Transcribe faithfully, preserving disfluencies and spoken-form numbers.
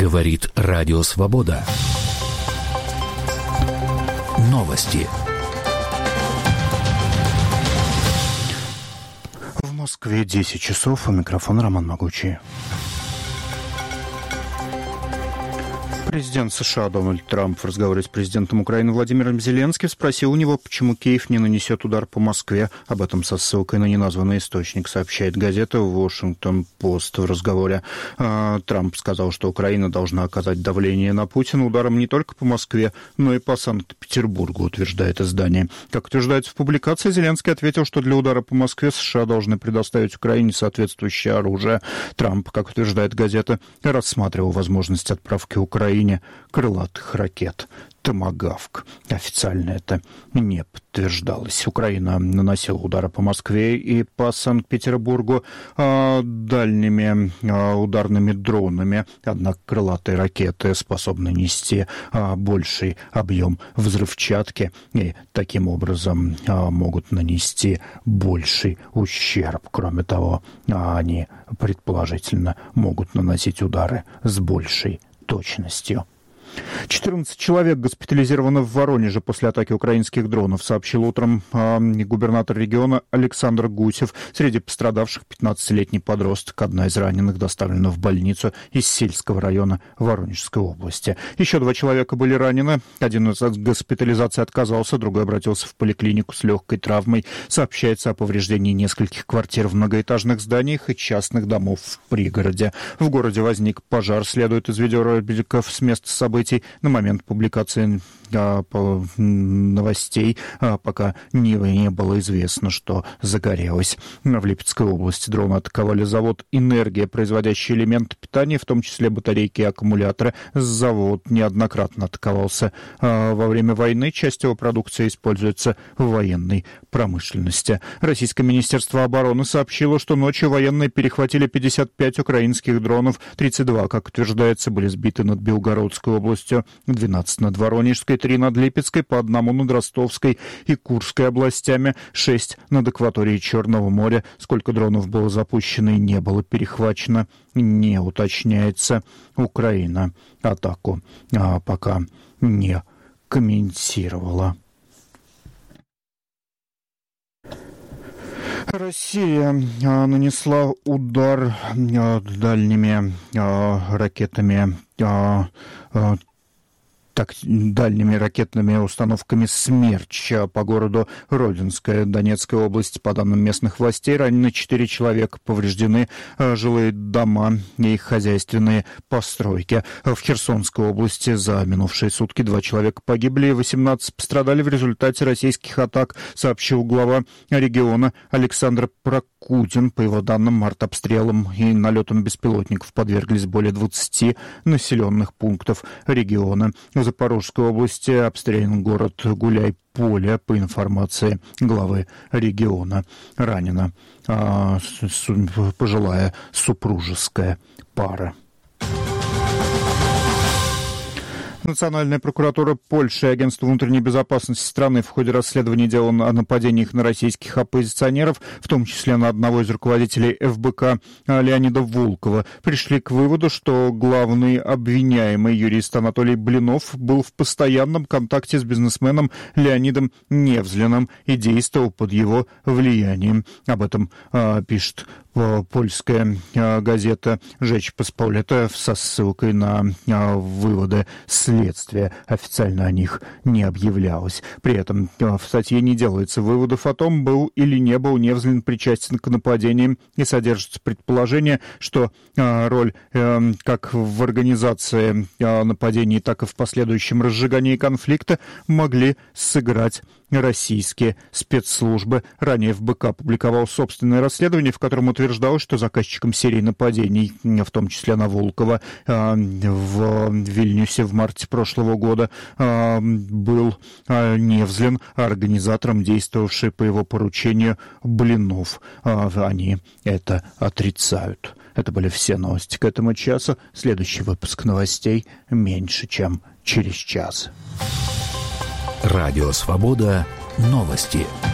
Говорит Радио Свобода. Новости. В Москве десять часов, у микрофона Роман Могучий. Президент США Дональд Трамп в разговоре с президентом Украины Владимиром Зеленским спросил у него, почему Киев не нанесет удар по Москве. Об этом со ссылкой на неназванный источник сообщает газета «Вашингтон-Пост». В разговоре э, Трамп сказал, что Украина должна оказать давление на Путина ударом не только по Москве, но и по Санкт-Петербургу, утверждает издание. Как утверждается в публикации, Зеленский ответил, что для удара по Москве США должны предоставить Украине соответствующее оружие. Трамп, как утверждает газета, рассматривал возможность отправки Украине крылатых ракет «Томагавк». Официально это не подтверждалось. Украина наносила удары по Москве и по Санкт-Петербургу а, дальними а, ударными дронами. Однако крылатые ракеты способны нести а, больший объем взрывчатки и таким образом а, могут нанести больший ущерб. Кроме того, а, они предположительно могут наносить удары с большей точностью. четырнадцать человек госпитализированы в Воронеже после атаки украинских дронов, сообщил утром э, губернатор региона Александр Гусев. Среди пострадавших пятнадцатилетний подросток. Одна из раненых доставлена в больницу из Сельского района Воронежской области. Еще два человека были ранены. Один из госпитализации отказался, другой обратился в поликлинику с легкой травмой. Сообщается о повреждении нескольких квартир в многоэтажных зданиях и частных домов в пригороде. В городе возник пожар, следует из видеороликов с места событий. На момент публикации а, по, новостей а, пока не, не было известно, что загорелось. В Липецкой области дроны атаковали завод «Энергия», производящий элементы питания, в том числе батарейки и аккумуляторы. Завод неоднократно атаковался а, во время войны. Часть его продукции используется в военной промышленности. Российское министерство обороны сообщило, что ночью военные перехватили пятьдесят пять украинских дронов. тридцать два, как утверждается, были сбиты над Белгородской областью, двенадцать над Воронежской, три над Липецкой, по одному над Ростовской и Курской областями, шесть над акваторией Черного моря. Сколько дронов было запущено и не было перехвачено, не уточняется. Украина атаку а, пока не комментировала. Россия а, нанесла удар а, дальними а, ракетами а, а, так, дальними ракетными установками «Смерч» по городу Родинская, Донецкая область. По данным местных властей, ранены четыре человека, повреждены жилые дома и хозяйственные постройки. В Херсонской области за минувшие сутки два человека погибли, восемнадцать пострадали в результате российских атак, сообщил глава региона Александр Прокудин. По его данным, артобстрелам и налетам беспилотников подверглись более двадцати населенных пунктов региона. В Запорожской области обстрелян город Гуляй-Поле. По информации главы региона, ранена а, с, пожилая супружеская пара. Национальная прокуратура Польши и Агентство внутренней безопасности страны в ходе расследования дела о нападениях на российских оппозиционеров, в том числе на одного из руководителей эф бэ ка Леонида Волкова, пришли к выводу, что главный обвиняемый юрист Анатолий Блинов был в постоянном контакте с бизнесменом Леонидом Невзлиным и действовал под его влиянием. Об этом а, пишет а, польская а, газета «Жечь Посполита» со ссылкой на а, выводы следствия. Официально о них не объявлялось. При этом в статье не делается выводов о том, был или не был Невзлин причастен к нападениям, и содержится предположение, что э, роль э, как в организации э, нападений, так и в последующем разжигании конфликта могли сыграть российские спецслужбы. Ранее эф бэ ка публиковал собственное расследование, в котором утверждалось, что заказчиком серии нападений, в том числе на Волкова, в Вильнюсе в марте прошлого года был Невзлин, а организатором, действовавший по его поручению, Блинов. Они это отрицают. Это были все новости к этому часу. Следующий выпуск новостей меньше, чем через час. Радио Свобода. Новости.